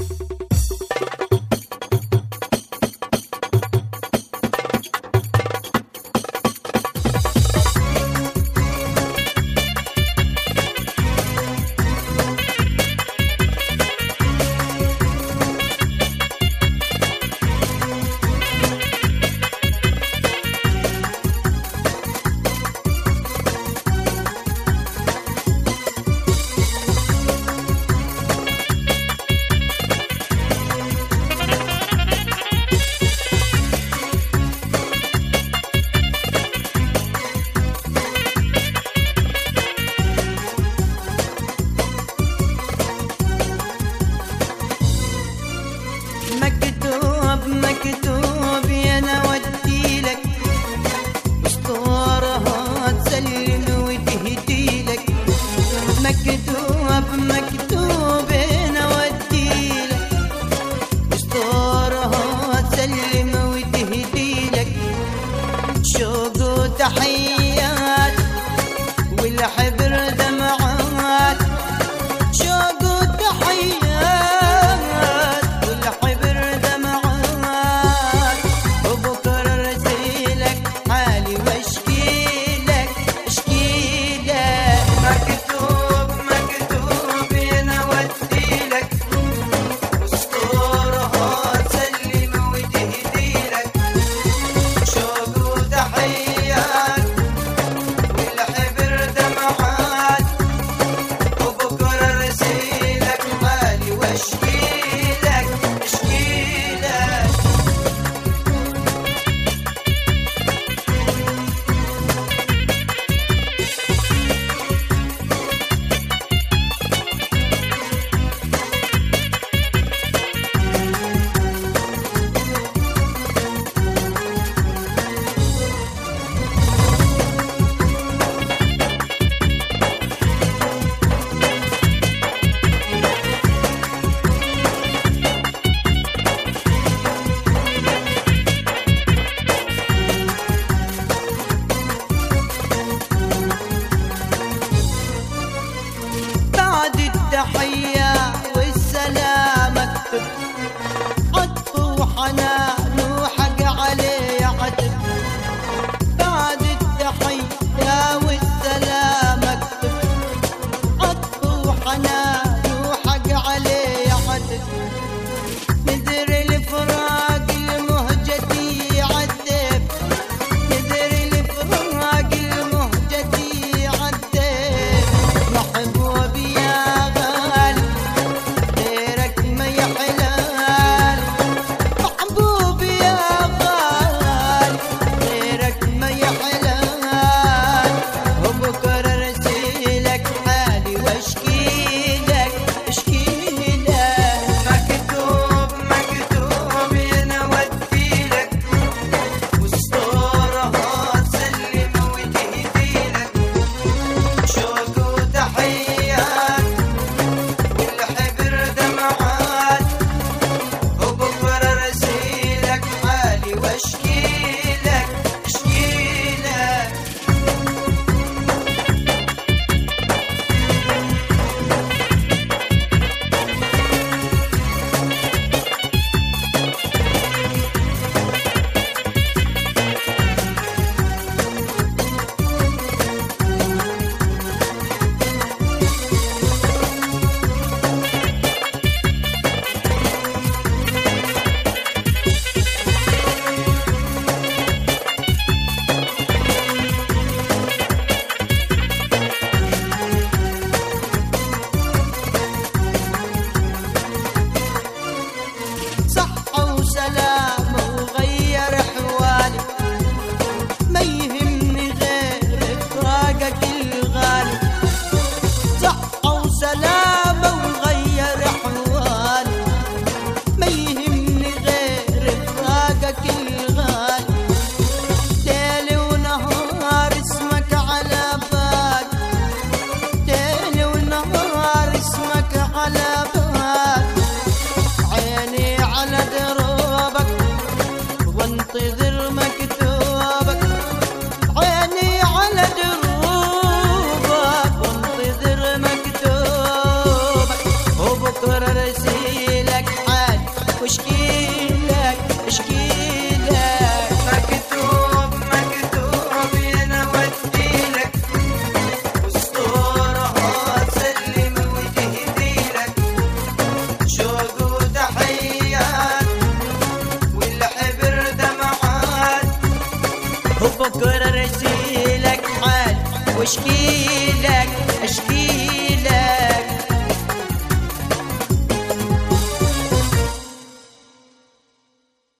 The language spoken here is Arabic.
مكتوب انا وديلك اسطورها تسلم وتهديلك. مكتوب انا وديلك اسطورها تسلم وتهديلك. شوق وتحيات والحبر دمعات، شوق وتحيات والحبر دمعات، وبكره ارسلك حالي واشكيلك اشكيلك. مكتوب انا وديلك اسطورها تسلم وتهديلك. شوق وتحيات والحبر دمعات، وبكره ارسلك حالي واشكيلك اشكيلك. بعد التحية والسلام اكتب عطف وحنان وحق عليه عتب. بعد التحية والسلام اكتب عطف وحنان وحق عليه عتب. نذر الفراق المهجتي عذب، نذر الفراق المهجتي عذب. محبوب يا غالي غيرك ما يحلال، محبوب يا غالي غيرك ما يحلال. وبكره ارسلك حالي واشكيلك بكرة رسيلك حال واشكي